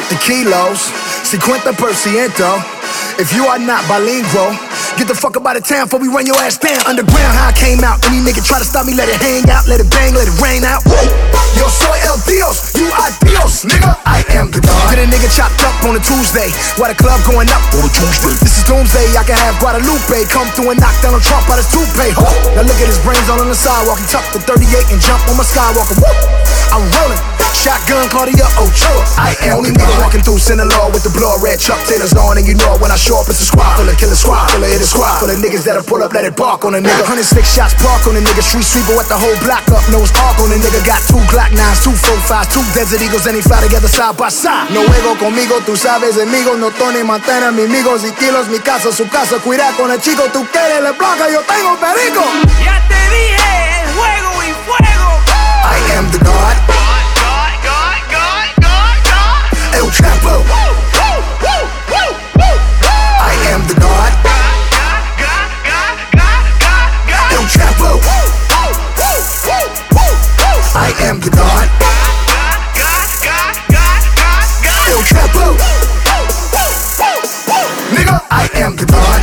the kilos, 50%. If you are not bilingual, get the fuck up out of town before we run your ass down. Underground, how I came out. Any nigga try to stop me, let it hang out, let it bang, let it rain out. Yo soy el Dios, you are Dios, nigga. I am the God. Get a nigga chopped up on a Tuesday, while the club going up on a Tuesday. This is doomsday, I can have Guadalupe come through and knock down a Trump out his toupee. Now look at his brains all on the sidewalk. He tucked the 38 and jump on my Skywalker. I'm rolling. Shotgun Claudia Ochoa. I am only nigga walking through Sinaloa with the blood red Chuck Taylors on, and you know when I show up it's a squad full of killer squad full of hit a squad full of niggas that'll pull up, let it bark on a nigga. 106 shots park on a nigga, street sweeper with the whole block up, nose arc on a nigga. Got 2 Glock 9s, 2 45s, 2 Desert Eagles, and they fly together side by side. No juego conmigo, tú sabes, amigo. No Tony Montana, mi amigos y kilos, mi casa, su casa. Cuida con el chico, tú quieres la placa, yo tengo perico. Ya te dije, juego y fuego. I am the God. El Chapo. I am the God. El Chapo. I am the God. El Chapo. Nigga, I am the God.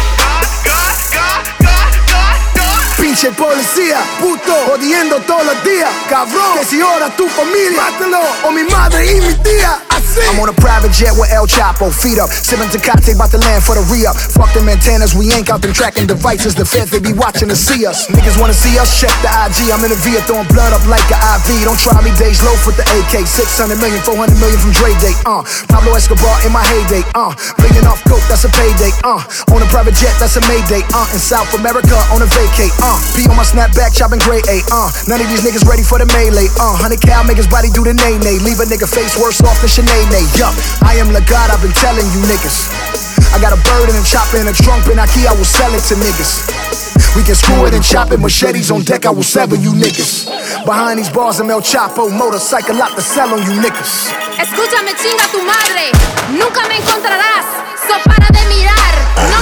Pinche policía, puto, jodiendo todos los días. Cabrón, que si ora tu familia, mátalo, o mi madre y mi tía. I'm on a private jet with El Chapo, feet up, sipping Tecate, bout to land for the re-up. Fuck them antennas, we ain't out them tracking devices. The feds, they be watching to see us. Niggas wanna see us, check the IG. I'm in the Via throwing blood up like an IV. Don't try me, days low with the AK. 600 million, 400 million from Dre Day. Pablo Escobar in my heyday. Bringing off coke, that's a payday. On a private jet, that's a Mayday. In South America, on a vacate. P on my snapback, chopping grade A. None of these niggas ready for the melee. 100 cal, make his body do the nay-nay. Leave a nigga face worse off than Sinead. Yup, I am the God, I've been telling you niggas. I got a bird and a chopper and a trunk in Ikea, I will sell it to niggas. We can screw it and chop it, machetes on deck, I will sever you niggas. Behind these bars I'm El Chapo, motorcycle lot to sell on you niggas. Escúchame, chinga tu madre, nunca me encontrarás, so para de mirar.